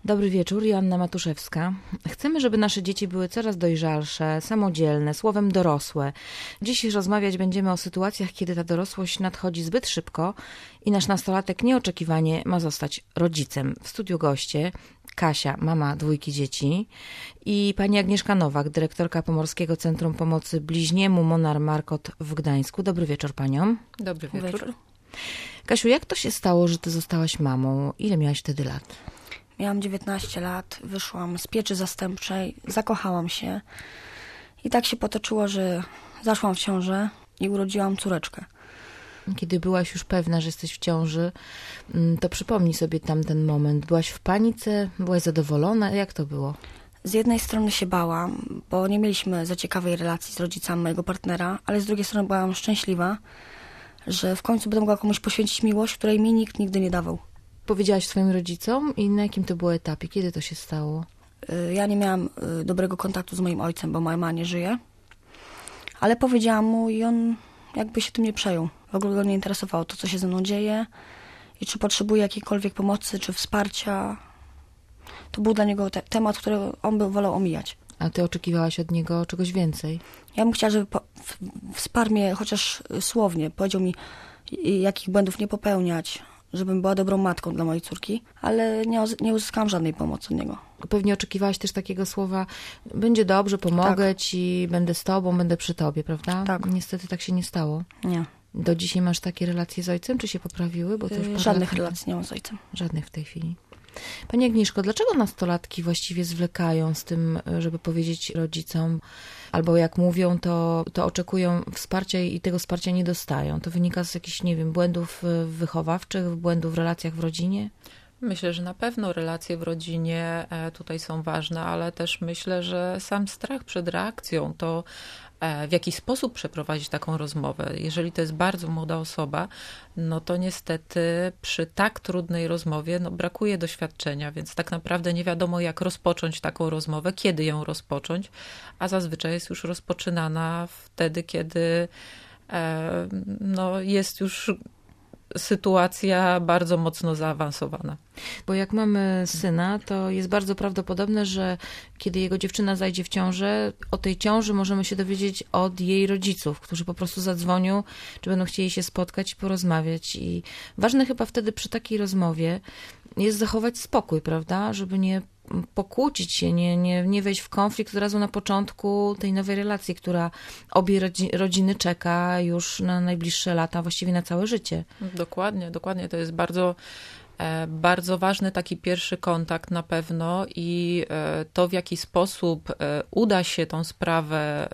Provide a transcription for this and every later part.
Dobry wieczór, Joanna Matuszewska. Chcemy, żeby nasze dzieci były coraz dojrzalsze, samodzielne, słowem dorosłe. Dziś rozmawiać będziemy o sytuacjach, kiedy ta dorosłość nadchodzi zbyt szybko i nasz nastolatek nieoczekiwanie ma zostać rodzicem. W studiu goście Kasia, mama 2 dzieci, i pani Agnieszka Nowak, dyrektorka Pomorskiego Centrum Pomocy Bliźniemu Monar Markot w Gdańsku. Dobry wieczór paniom. Dobry wieczór. Kasiu, jak to się stało, że ty zostałaś mamą? Ile miałaś wtedy lat? Miałam 19 lat, wyszłam z pieczy zastępczej, zakochałam się i tak się potoczyło, że zaszłam w ciążę i urodziłam córeczkę. Kiedy byłaś już pewna, że jesteś w ciąży, to przypomnij sobie tamten moment. Byłaś w panice? Byłaś zadowolona? Jak to było? Z jednej strony się bałam, bo nie mieliśmy za ciekawej relacji z rodzicami mojego partnera, ale z drugiej strony byłam szczęśliwa, że w końcu będę mogła komuś poświęcić miłość, której mi nikt nigdy nie dawał. Powiedziałaś swoim rodzicom i na jakim to było etapie? Kiedy to się stało? Ja nie miałam dobrego kontaktu z moim ojcem, bo moja mama nie żyje, ale powiedziałam mu i on jakby się tym nie przejął. W ogóle go nie interesowało to, co się ze mną dzieje i czy potrzebuje jakiejkolwiek pomocy, czy wsparcia. To był dla niego temat, który on by wolał omijać. A ty oczekiwałaś od niego czegoś więcej? Ja bym chciała, żeby wsparł mnie chociaż słownie. Powiedział mi, jakich błędów nie popełniać, żebym była dobrą matką dla mojej córki, ale nie uzyskałam żadnej pomocy od niego. Pewnie oczekiwałaś też takiego słowa, będzie dobrze, pomogę Tak. ci, będę z tobą, będę przy tobie, prawda? Tak. Niestety tak się nie stało. Nie. Do dzisiaj masz takie relacje z ojcem, czy się poprawiły? Bo to już parę Żadnych lat relacji nie mam z ojcem. Żadnych w tej chwili. Pani Agnieszko, dlaczego nastolatki właściwie zwlekają z tym, żeby powiedzieć rodzicom, albo jak mówią, to oczekują wsparcia i tego wsparcia nie dostają? To wynika z jakichś, nie wiem, błędów wychowawczych, błędów w relacjach w rodzinie? Myślę, że na pewno relacje w rodzinie tutaj są ważne, ale też myślę, że sam strach przed reakcją, to w jaki sposób przeprowadzić taką rozmowę. Jeżeli to jest bardzo młoda osoba, no to niestety przy tak trudnej rozmowie brakuje doświadczenia, więc tak naprawdę nie wiadomo, jak rozpocząć taką rozmowę, kiedy ją rozpocząć, a zazwyczaj jest już rozpoczynana wtedy, kiedy jest już sytuacja bardzo mocno zaawansowana. Bo jak mamy syna, to jest bardzo prawdopodobne, że kiedy jego dziewczyna zajdzie w ciążę, o tej ciąży możemy się dowiedzieć od jej rodziców, którzy po prostu zadzwonią, czy będą chcieli się spotkać i porozmawiać. I ważne chyba wtedy przy takiej rozmowie jest zachować spokój, prawda? Żeby nie pokłócić się, nie wejść w konflikt od razu na początku tej nowej relacji, która obie rodziny czeka już na najbliższe lata, właściwie na całe życie. Dokładnie. To jest bardzo, bardzo ważny taki pierwszy kontakt na pewno i to, w jaki sposób uda się tą sprawę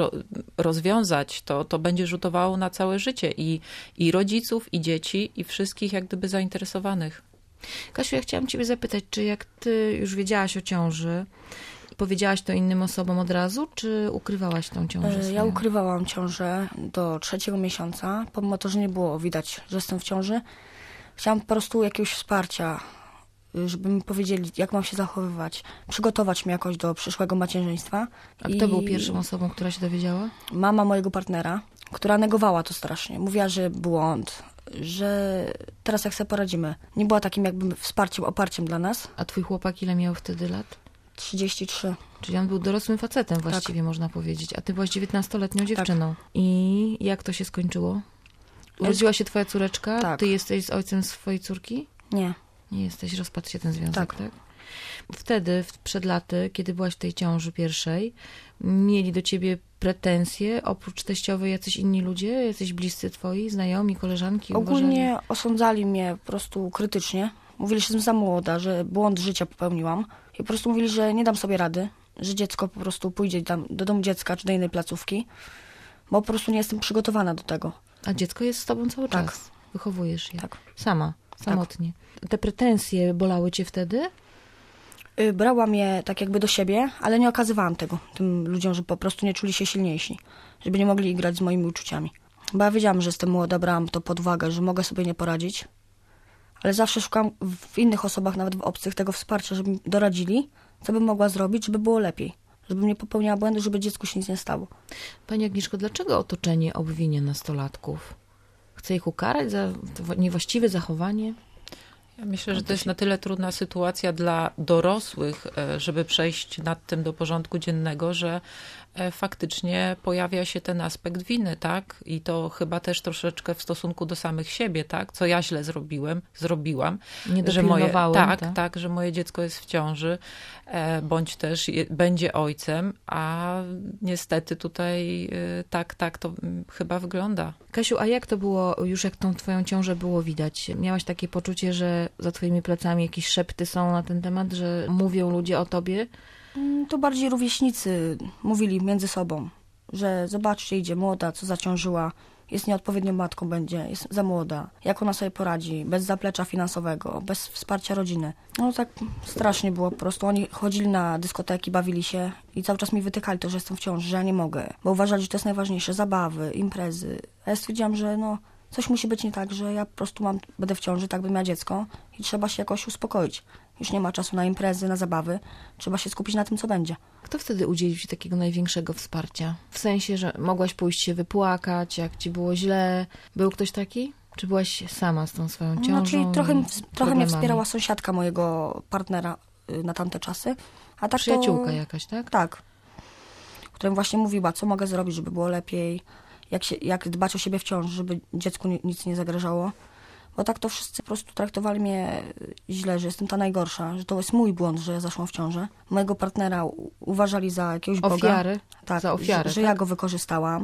rozwiązać, to będzie rzutowało na całe życie i rodziców, i dzieci, i wszystkich jak gdyby zainteresowanych. Kasiu, ja chciałam ciebie zapytać, czy jak ty już wiedziałaś o ciąży, powiedziałaś to innym osobom od razu, czy ukrywałaś tą ciążę swoją? Ja ukrywałam ciążę do 3. miesiąca, pomimo to, że nie było widać, że jestem w ciąży. Chciałam po prostu jakiegoś wsparcia, żeby mi powiedzieli, jak mam się zachowywać, przygotować mnie jakoś do przyszłego macierzyństwa. A kto był pierwszą osobą, która się dowiedziała? Mama mojego partnera, która negowała to strasznie. Mówiła, że błąd, że teraz jak sobie poradzimy. Nie była takim jakby wsparciem, oparciem dla nas. A twój chłopak ile miał wtedy lat? 33. Czyli on był dorosłym facetem właściwie, można powiedzieć. A ty byłaś 19-letnią dziewczyną. Tak. I jak to się skończyło? Urodziła się twoja córeczka? Tak. Ty jesteś z ojcem swojej córki? Nie. Nie jesteś, rozpadł się ten związek, tak? Wtedy, przed laty, kiedy byłaś w tej ciąży pierwszej, mieli do ciebie pretensje, oprócz teściowej, jacyś inni ludzie, jacyś bliscy twoi, znajomi, koleżanki? Ogólnie osądzali mnie po prostu krytycznie. Mówili, że jestem za młoda, że błąd życia popełniłam. I po prostu mówili, że nie dam sobie rady, że dziecko po prostu pójdzie tam do domu dziecka czy do innej placówki, bo po prostu nie jestem przygotowana do tego. A dziecko jest z tobą cały Tak. czas? Wychowujesz je? Tak. Sama, samotnie. Tak. Te pretensje bolały cię wtedy? Brałam je tak jakby do siebie, ale nie okazywałam tego tym ludziom, że po prostu nie czuli się silniejsi, żeby nie mogli grać z moimi uczuciami. Bo ja wiedziałam, że jestem młoda, brałam to pod uwagę, że mogę sobie nie poradzić, ale zawsze szukałam w innych osobach, nawet w obcych, tego wsparcia, żeby mi doradzili, co bym mogła zrobić, żeby było lepiej. Żebym nie popełniała błędu, żeby dziecku się nic nie stało. Pani Agnieszko, dlaczego otoczenie obwinia nastolatków? Chce ich ukarać za niewłaściwe zachowanie? Ja myślę, że to jest na tyle trudna sytuacja dla dorosłych, żeby przejść nad tym do porządku dziennego, że faktycznie pojawia się ten aspekt winy, tak? I to chyba też troszeczkę w stosunku do samych siebie, tak? Co ja źle zrobiłam. Nie dopilnowałem, że moje dziecko jest w ciąży, bądź też będzie ojcem, a niestety tutaj tak to chyba wygląda. Kasiu, a jak to było już, jak tą twoją ciążę było widać? Miałaś takie poczucie, że za twoimi plecami jakieś szepty są na ten temat, że mówią ludzie o tobie? To bardziej rówieśnicy mówili między sobą, że zobaczcie, idzie młoda, co zaciążyła, jest nieodpowiednią matką będzie, jest za młoda, jak ona sobie poradzi, bez zaplecza finansowego, bez wsparcia rodziny. No tak strasznie było po prostu. Oni chodzili na dyskoteki, bawili się i cały czas mi wytykali to, że jestem w ciąży, że ja nie mogę, bo uważali, że to jest najważniejsze, zabawy, imprezy. A ja stwierdziłam, że coś musi być nie tak, że ja po prostu będę w ciąży, tak bym miała dziecko i trzeba się jakoś uspokoić. Już nie ma czasu na imprezy, na zabawy. Trzeba się skupić na tym, co będzie. Kto wtedy udzielił ci takiego największego wsparcia? W sensie, że mogłaś pójść się wypłakać, jak ci było źle. Był ktoś taki? Czy byłaś sama z tą swoją ciążą? Trochę mnie wspierała sąsiadka mojego partnera na tamte czasy. A tak przyjaciółka jakaś, tak? Tak. Która mi właśnie mówiła, co mogę zrobić, żeby było lepiej. Jak dbać o siebie w ciąży, żeby dziecku nic nie zagrażało. Bo tak to wszyscy po prostu traktowali mnie źle, że jestem ta najgorsza, że to jest mój błąd, że ja zaszłam w ciążę. Mojego partnera uważali za jakiegoś Boga. Tak, za ofiarę, że ja go wykorzystałam,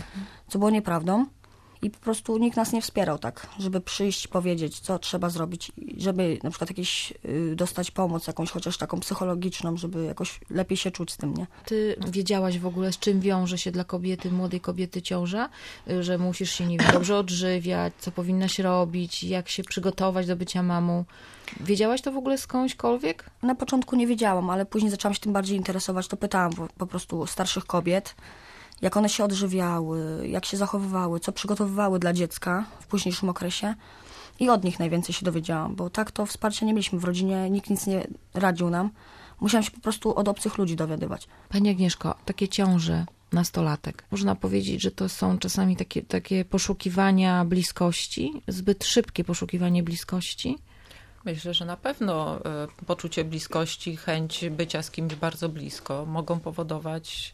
co było nieprawdą. I po prostu nikt nas nie wspierał tak, żeby przyjść, powiedzieć, co trzeba zrobić, żeby na przykład dostać pomoc jakąś, chociaż taką psychologiczną, żeby jakoś lepiej się czuć z tym, nie? Ty wiedziałaś w ogóle, z czym wiąże się dla kobiety, młodej kobiety ciąża? Że musisz się, nie wiem, dobrze odżywiać, co powinnaś robić, jak się przygotować do bycia mamą. Wiedziałaś to w ogóle skądśkolwiek? Na początku nie wiedziałam, ale później zaczęłam się tym bardziej interesować, to pytałam po prostu starszych kobiet, jak one się odżywiały, jak się zachowywały, co przygotowywały dla dziecka w późniejszym okresie. I od nich najwięcej się dowiedziałam, bo tak to wsparcia nie mieliśmy w rodzinie, nikt nic nie radził nam. Musiałam się po prostu od obcych ludzi dowiadywać. Pani Agnieszko, takie ciąże nastolatek, można powiedzieć, że to są czasami takie poszukiwania bliskości, zbyt szybkie poszukiwanie bliskości? Myślę, że na pewno poczucie bliskości, chęć bycia z kimś bardzo blisko mogą powodować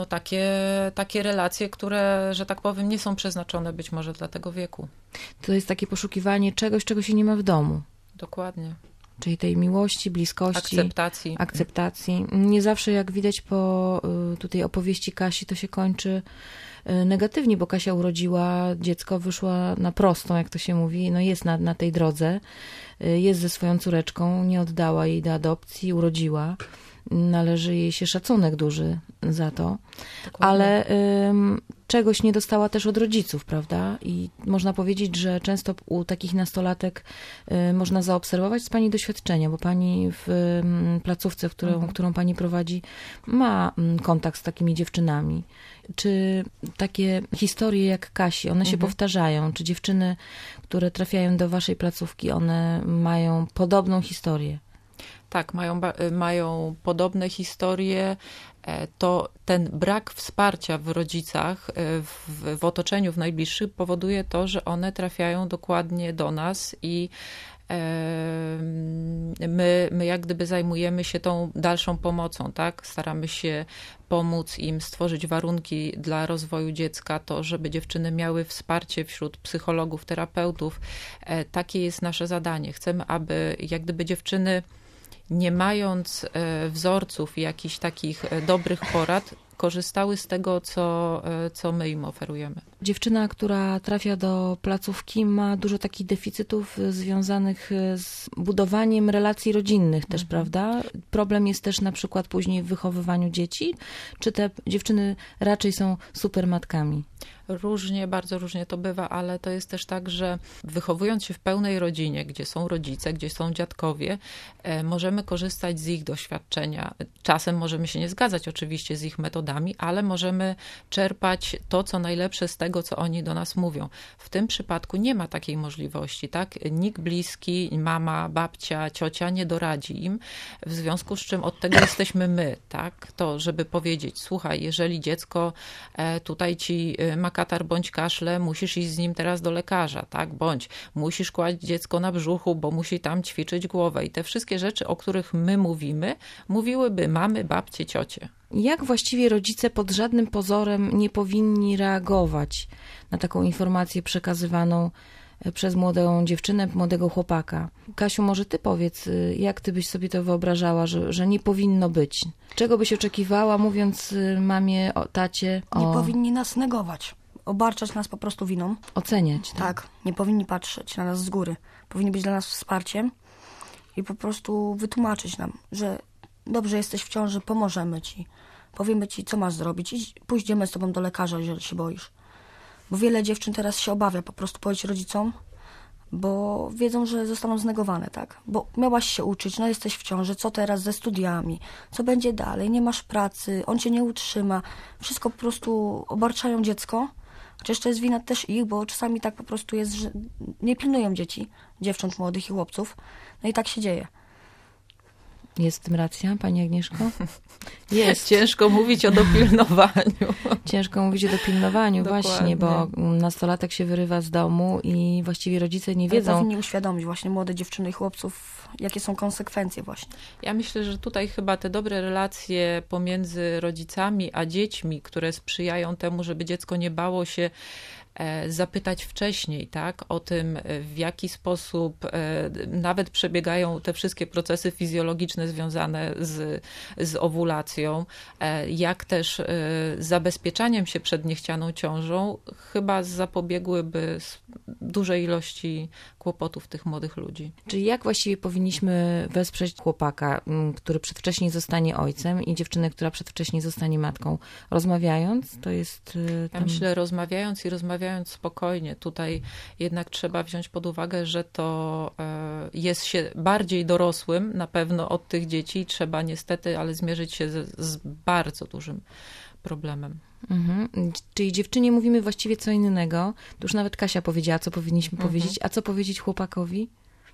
takie relacje, które, że tak powiem, nie są przeznaczone być może dla tego wieku. To jest takie poszukiwanie czegoś, czego się nie ma w domu. Dokładnie. Czyli tej miłości, bliskości. Akceptacji. Nie zawsze, jak widać po tutaj opowieści Kasi, to się kończy negatywnie, bo Kasia urodziła dziecko, wyszła na prostą, jak to się mówi, jest na tej drodze, jest ze swoją córeczką, nie oddała jej do adopcji, urodziła. Należy jej się szacunek duży za to, dokładnie. Ale czegoś nie dostała też od rodziców, prawda? I można powiedzieć, że często u takich nastolatek można zaobserwować z pani doświadczenia, bo pani w placówce, którą pani prowadzi, ma kontakt z takimi dziewczynami. Czy takie historie jak Kasi, one się powtarzają? Czy dziewczyny, które trafiają do waszej placówki, one mają podobną historię? Tak, mają podobne historie. To ten brak wsparcia w rodzicach, w otoczeniu, w najbliższych powoduje to, że one trafiają dokładnie do nas i my jak gdyby zajmujemy się tą dalszą pomocą, tak? Staramy się pomóc im stworzyć warunki dla rozwoju dziecka, to żeby dziewczyny miały wsparcie wśród psychologów, terapeutów. Takie jest nasze zadanie. Chcemy, aby jak gdyby dziewczyny, nie mając wzorców i jakichś takich dobrych porad, korzystały z tego, co my im oferujemy. Dziewczyna, która trafia do placówki, ma dużo takich deficytów związanych z budowaniem relacji rodzinnych też, prawda? Problem jest też na przykład później w wychowywaniu dzieci, czy te dziewczyny raczej są super matkami? Różnie, bardzo różnie to bywa, ale to jest też tak, że wychowując się w pełnej rodzinie, gdzie są rodzice, gdzie są dziadkowie, możemy korzystać z ich doświadczenia. Czasem możemy się nie zgadzać oczywiście z ich metodami, ale możemy czerpać to, co najlepsze z tego, co oni do nas mówią. W tym przypadku nie ma takiej możliwości, tak? Nikt bliski, mama, babcia, ciocia nie doradzi im, w związku z czym od tego jesteśmy my, tak? To, żeby powiedzieć, słuchaj, jeżeli dziecko tutaj ci ma katar bądź kaszle, musisz iść z nim teraz do lekarza, tak? Bądź musisz kłaść dziecko na brzuchu, bo musi tam ćwiczyć głowę. I te wszystkie rzeczy, o których my mówimy, mówiłyby mamy, babcie, ciocie. Jak właściwie rodzice pod żadnym pozorem nie powinni reagować na taką informację przekazywaną przez młodą dziewczynę, młodego chłopaka? Kasiu, może ty powiedz, jak ty byś sobie to wyobrażała, że nie powinno być? Czego byś oczekiwała, mówiąc mamie, tacie? Nie powinni nas negować, obarczać nas po prostu winą. Oceniać. Tak, nie powinni patrzeć na nas z góry. Powinni być dla nas wsparciem i po prostu wytłumaczyć nam, że dobrze, jesteś w ciąży, pomożemy ci. Powiemy ci, co masz zrobić. Idź, pójdziemy z tobą do lekarza, jeżeli się boisz. Bo wiele dziewczyn teraz się obawia po prostu powiedzieć rodzicom, bo wiedzą, że zostaną znegowane, tak? Bo miałaś się uczyć, no jesteś w ciąży, co teraz ze studiami? Co będzie dalej? Nie masz pracy, on cię nie utrzyma. Wszystko po prostu obarczają dziecko. Chociaż to jest wina też ich, bo czasami tak po prostu jest, że nie pilnują dzieci, dziewcząt młodych i chłopców. No i tak się dzieje. Jest w tym racja, pani Agnieszko? Jest. Ciężko mówić o dopilnowaniu. Ciężko mówić o dopilnowaniu, właśnie, bo nastolatek się wyrywa z domu i właściwie rodzice nie wiedzą. Powinni uświadomić właśnie młode dziewczyny i chłopców, jakie są konsekwencje właśnie. Ja myślę, że tutaj chyba te dobre relacje pomiędzy rodzicami a dziećmi, które sprzyjają temu, żeby dziecko nie bało się zapytać wcześniej, tak, o tym, w jaki sposób nawet przebiegają te wszystkie procesy fizjologiczne związane z owulacją, jak też zabezpieczaniem się przed niechcianą ciążą, chyba zapobiegłyby dużej ilości kłopotów tych młodych ludzi. Czyli jak właściwie powinniśmy wesprzeć chłopaka, który przedwcześnie zostanie ojcem i dziewczynę, która przedwcześnie zostanie matką? Rozmawiając? To jest... Ja myślę, rozmawiając spokojnie. Tutaj jednak trzeba wziąć pod uwagę, że to jest się bardziej dorosłym na pewno od tych dzieci. Trzeba niestety, ale zmierzyć się z bardzo dużym problemem. Mhm. Czyli dziewczynie mówimy właściwie co innego. To już nawet Kasia powiedziała, co powinniśmy powiedzieć. A co powiedzieć chłopakowi?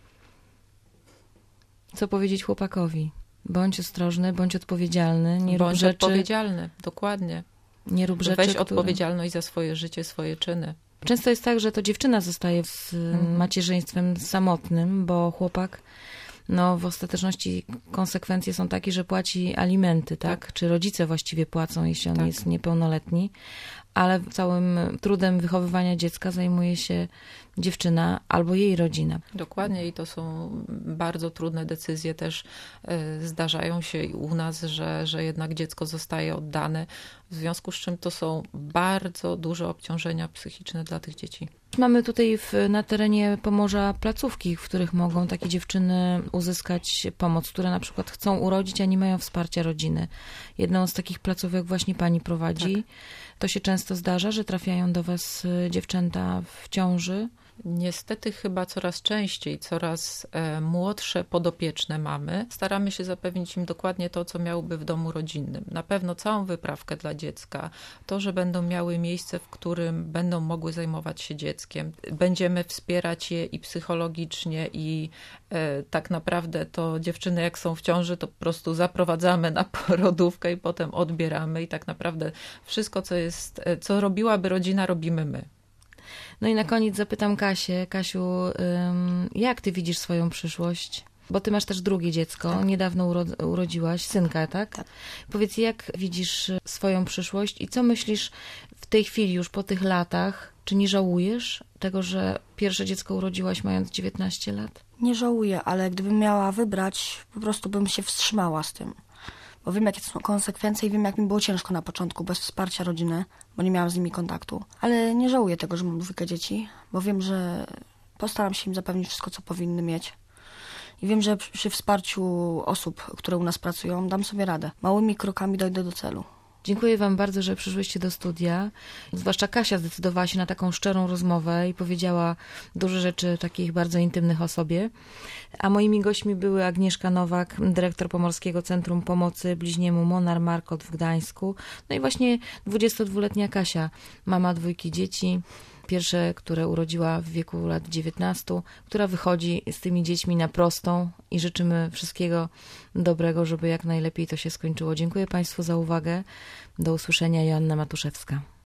Co powiedzieć chłopakowi? Bądź ostrożny, bądź odpowiedzialny. Nie rób rzeczy... odpowiedzialny, dokładnie. Nie rób rzeczy, Weź odpowiedzialność za swoje życie, swoje czyny. Często jest tak, że to dziewczyna zostaje z macierzyństwem samotnym, bo chłopak, w ostateczności konsekwencje są takie, że płaci alimenty, tak? Czy rodzice właściwie płacą, jeśli on jest niepełnoletni, ale całym trudem wychowywania dziecka zajmuje się dziewczyna albo jej rodzina. Dokładnie i to są bardzo trudne decyzje. Też zdarzają się i u nas, że jednak dziecko zostaje oddane, w związku z czym to są bardzo duże obciążenia psychiczne dla tych dzieci. Mamy tutaj na terenie Pomorza placówki, w których mogą takie dziewczyny uzyskać pomoc, które na przykład chcą urodzić, a nie mają wsparcia rodziny. Jedną z takich placówek właśnie pani prowadzi. Tak. To się często zdarza, że trafiają do was dziewczęta w ciąży? Niestety chyba coraz częściej, coraz młodsze podopieczne mamy. Staramy się zapewnić im dokładnie to, co miałyby w domu rodzinnym. Na pewno całą wyprawkę dla dziecka, to, że będą miały miejsce, w którym będą mogły zajmować się dzieckiem. Będziemy wspierać je i psychologicznie i tak naprawdę to dziewczyny jak są w ciąży, to po prostu zaprowadzamy na porodówkę i potem odbieramy i tak naprawdę wszystko, co robiłaby rodzina, robimy my. No i na koniec zapytam Kasię. Kasiu, jak ty widzisz swoją przyszłość? Bo ty masz też drugie dziecko. Tak. Niedawno urodziłaś synka, tak? Tak. Powiedz, jak widzisz swoją przyszłość i co myślisz w tej chwili, już po tych latach? Czy nie żałujesz tego, że pierwsze dziecko urodziłaś mając 19 lat? Nie żałuję, ale gdybym miała wybrać, po prostu bym się wstrzymała z tym. Bo wiem, jakie to są konsekwencje i wiem, jak mi było ciężko na początku, bez wsparcia rodziny, bo nie miałam z nimi kontaktu. Ale nie żałuję tego, że mam dwójkę dzieci, bo wiem, że postaram się im zapewnić wszystko, co powinny mieć. I wiem, że przy wsparciu osób, które u nas pracują, dam sobie radę. Małymi krokami dojdę do celu. Dziękuję wam bardzo, że przyszłyście do studia. Zwłaszcza Kasia zdecydowała się na taką szczerą rozmowę i powiedziała dużo rzeczy takich bardzo intymnych o sobie. A moimi gośćmi były Agnieszka Nowak, dyrektor Pomorskiego Centrum Pomocy Bliźniemu Monar Markot w Gdańsku. No i właśnie 22-letnia Kasia, mama 2 dzieci. Pierwsze, które urodziła w wieku lat 19, która wychodzi z tymi dziećmi na prostą i życzymy wszystkiego dobrego, żeby jak najlepiej to się skończyło. Dziękuję Państwu za uwagę. Do usłyszenia. Joanna Matuszewska.